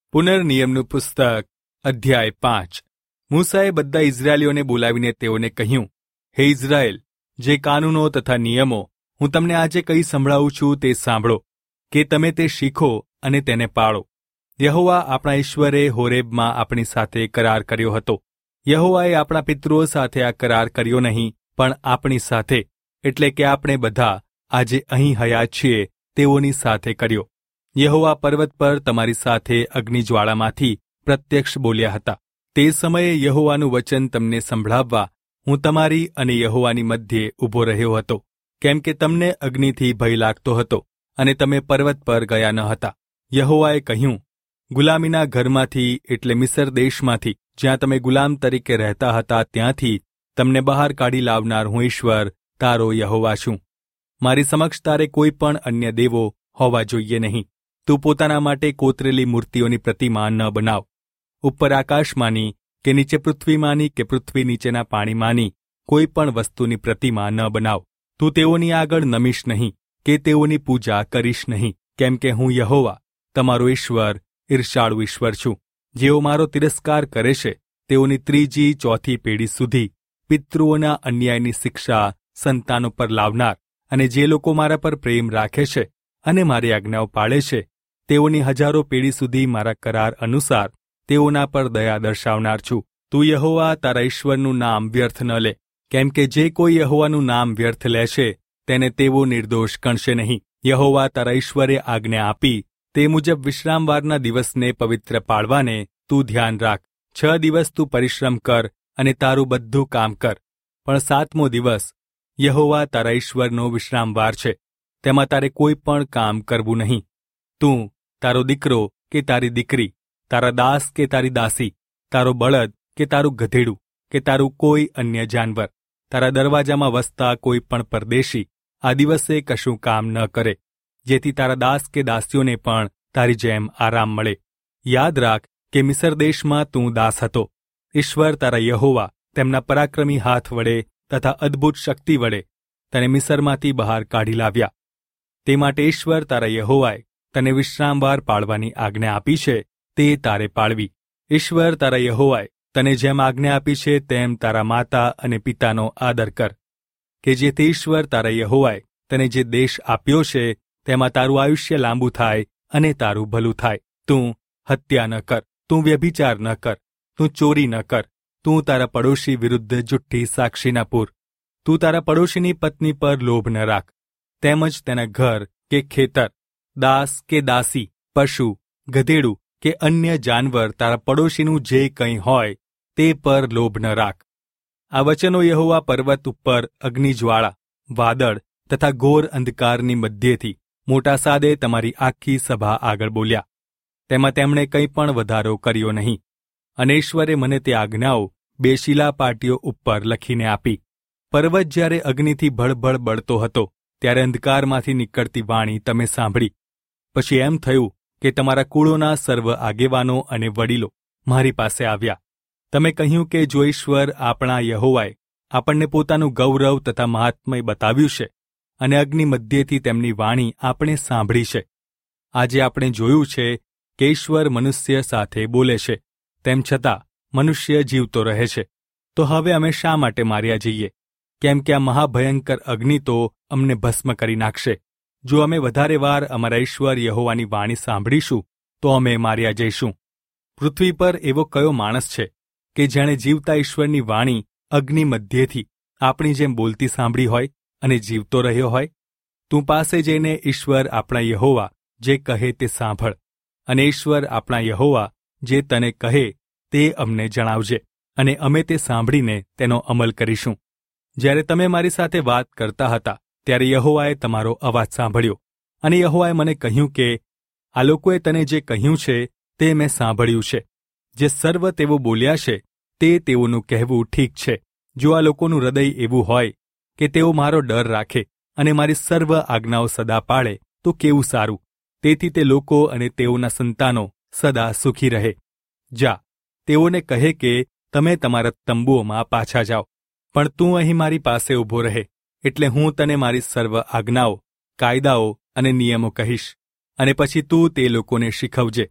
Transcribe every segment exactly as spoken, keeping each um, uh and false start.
પુનર્નિયમનું પુસ્તક અધ્યાય પાંચ. મૂસાએ બધા ઇઝરાયેલીઓને બોલાવીને તેઓને કહ્યું, હે ઇઝરાયેલ, જે કાનૂનો તથા નિયમો હું તમને આજે કહી સંભળાવું છું તે સાંભળો, કે તમે તે શીખો અને તેને પાળો. યહોવા આપણા ઈશ્વરે હોરેબમાં આપણી સાથે કરાર કર્યો હતો. યહોવાએ આપણા પિતૃઓ સાથે આ કરાર કર્યો નહીં, પણ આપણી સાથે, એટલે કે આપણે બધા આજે અહીં હયાત છીએ તેઓની સાથે કર્યો. યહોવા પર્વત પર તમારી સાથે અગ્નિજ્વાળામાંથી પ્રત્યક્ષ બોલ્યા હતા. તે સમયે યહોવાનું વચન તમને સંભળાવવા હું તમારી અને યહોવાની મધ્યે ઊભો રહ્યો હતો, કેમ કે તમને અગ્નિથી ભય લાગતો હતો અને તમે પર્વત પર ગયા ન હતા. યહોવાએ કહ્યું, ગુલામીના ઘરમાંથી, એટલે મિસર દેશમાંથી, જ્યાં તમે ગુલામ તરીકે રહેતા હતા, ત્યાંથી તમને બહાર કાઢી લાવનાર હું ઈશ્વર તારો યહોવા છું. મારી સમક્ષ તારે કોઈ પણ અન્ય દેવો હોવા જોઈએ નહીં. તું પોતાના માટે કોતરેલી મૂર્તિઓની પ્રતિમા ન બનાવ. ઉપર આકાશમાંની કે નીચે પૃથ્વીમાંની કે પૃથ્વી નીચેના પાણીમાંની કોઈ પણ વસ્તુની પ્રતિમા ન બનાવ. તું તેઓની આગળ નમીશ નહીં કે તેઓની પૂજા કરીશ નહીં, કેમ કે હું યહોવા તમારો ઈશ્વર ઈર્ષાળુ ઈશ્વર છું. જેઓ મારો તિરસ્કાર કરે છે તેઓની ત્રીજી ચોથી પેઢી સુધી પિતૃઓના અન્યાયની શિક્ષા સંતાનો પર લાવનાર, અને જે લોકો મારા પર પ્રેમ રાખે છે અને મારી આજ્ઞાઓ પાળે છે તેઓની હજારો પેઢી સુધી મારા કરાર અનુસાર તેઓના પર દયા દર્શાવનાર છું. તું યહોવા તારા ઈશ્વરનું નામ વ્યર્થ ન લે, કેમ કે જે કોઈ યહોવાનું નામ વ્યર્થ લેશે તેને તેવો નિર્દોષ ગણશે નહીં. યહોવા તારા ઈશ્વરે આજ્ઞા આપી તે મુજબ વિશ્રામવારના દિવસને પવિત્ર પાળવાને તું ધ્યાન રાખ. છ દિવસ તું પરિશ્રમ કર અને તારું બધું કામ કર, પણ સાતમો દિવસ યહોવા તારા ઈશ્વરનો વિશ્રામવાર છે, તેમાં તારે કોઈ પણ કામ કરવું નહીં. તું, તારો દીકરો કે તારી દીકરી, તારા દાસ કે તારી દાસી, તારો બળદ કે તારું ગધેડું કે તારું કોઈ અન્ય જાનવર, તારા દરવાજામાં વસતા કોઈ પણ પરદેશી આ દિવસે કશું કામ ન કરે, જેથી તારા દાસ કે દાસીઓને પણ તારી જેમ આરામ મળે. યાદ રાખ કે મિસર દેશમાં તું દાસ હતો. ઈશ્વર તારા યહોવા તેમના પરાક્રમી હાથ વડે તથા અદ્ભુત શક્તિ વડે તને મિસરમાંથી બહાર કાઢી લાવ્યા. તે માટે ઈશ્વર તારા યહોવાએ તને વિશ્રામવાર પાળવાની આજ્ઞા આપી છે તે તારે પાળવી. ઈશ્વર તારા યહોવાએ તને જેમ આજ્ઞા આપી છે તેમ તારા માતા અને પિતાનો આદર કર, કે જેથી ઈશ્વર તારા યહોવાએ તને જે દેશ આપ્યો છે તેમાં તારું આયુષ્ય લાંબુ થાય અને તારું ભલું થાય. તું હત્યા ન કર, તું વ્યભિચાર ન કર, તું ચોરી ન કર, તું તારા પડોશી વિરુદ્ધ જુઠ્ઠી સાક્ષી ન પૂર, તું તારા પડોશીની પત્ની પર લોભ ન રાખ, તેમજ તેના ઘર કે ખેતર, દાસ કે દાસી, પશુ, ગધેડું કે અન્ય જાનવર, તારા પડોશીનું જે કંઈ હોય તે પર લોભ ન રાખ. આ વચનો યહોવા પર્વત ઉપર અગ્નિજ્વાળા, વાદળ તથા ઘોર અંધકારની મધ્યેથી મોટા સાદે તમારી આખી સભા આગળ બોલ્યા. તેમાં તેમણે કંઈ પણ વધારો કર્યો નહીં. અને ઈશ્વરે મને તે આજ્ઞાઓ બે શિલાપાટીઓ ઉપર લખીને આપી. પર્વત જ્યારે અગ્નિથી ભળભળ બળતો હતો ત્યારે અંધકારમાંથી નીકળતી વાણી તમે સાંભળી. પછી એમ થયું કે તમારા કુળોના સર્વ આગેવાનો અને વડીલો મારી પાસે આવ્યા. તમે કહ્યું કે જો ઈશ્વર આપણા યહોવાએ આપણને પોતાનું ગૌરવ તથા મહાત્મય બતાવ્યું છે અને અગ્નિ મધ્યેથી તેમની વાણી આપણે સાંભળી છે, આજે આપણે જોયું છે કે ઈશ્વર મનુષ્ય સાથે બોલે છે, તેમ છતાં મનુષ્ય જીવતો રહે છે, તો હવે અમે શા માટે માર્યા જઈએ? કેમ કે આ મહાભયંકર અગ્નિ તો અમને ભસ્મ કરી નાખશે. જો અમે વધારે વાર અમારા ઈશ્વર યહોવાની વાણી સાંભળીશું તો અમે માર્યા જઈશું. પૃથ્વી પર એવો કયો માણસ છે કે જેણે જીવતા ઈશ્વરની વાણી અગ્નિ મધ્યેથી આપણી જેમ બોલતી સાંભળી હોય અને જીવતો રહ્યો હોય? તું પાસે જઈને ઈશ્વર આપણા યહોવા જે કહે તે સાંભળ, અને ઈશ્વર આપણા યહોવા જે તને કહે તે અમને જણાવજે, અને અમે તે સાંભળીને તેનો અમલ કરીશું. જ્યારે તમે મારી સાથે વાત કરતા હતા ત્યારે યહોવાએ તમારો અવાજ સાંભળ્યો, અને યહોવાએ મને કહ્યું કે આ લોકોએ તને જે કહ્યું છે તે મેં સાંભળ્યું છે. જે સર્વ તેઓ બોલ્યા છે તે તેઓનું કહેવું ઠીક છે. જો આ લોકોનું હૃદય એવું હોય કે તેઓ મારો ડર રાખે અને મારી સર્વ આજ્ઞાઓ સદા પાળે તો કેવું સારું. તેથી તે લોકો અને તેઓના સંતાનો સદા સુખી રહે. જા, તેઓને કહે કે તમે તમારા તંબુઓમાં પાછા જાઓ, પણ તું અહીં મારી પાસે ઊભો રહે, એટલે હું તને મારી સર્વ આજ્ઞાઓ, કાયદાઓ અને નિયમો કહીશ, અને પછી તું તે લોકોને શીખવજે.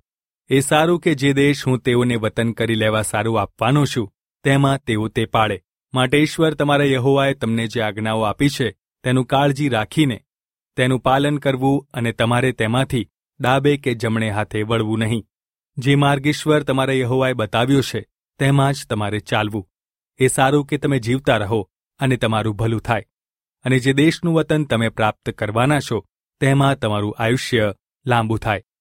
એ સારું કે જે દેશ હું તેઓને વતન કરી લેવા સારું આપવાનો છું તેમાં તેઓ તે પાડે. માટે ઈશ્વર તમારા યહોવાએ તમને જે આજ્ઞાઓ આપી છે તેનું કાળજી રાખીને તેનું પાલન કરવું અને તમારે તેમાંથી ડાબે કે જમણે હાથે વળવું નહીં. જે માર્ગ ઈશ્વર તમારા યહોવાએ બતાવ્યો છે તેમાં જ તમારે ચાલવું. એ સારું કે તમે જીવતા રહો અને તમારું ભલું થાય, અને જે દેશનું વતન તમે પ્રાપ્ત કરવાના છો તેમાં તમારું આયુષ્ય લાંબુ થાય.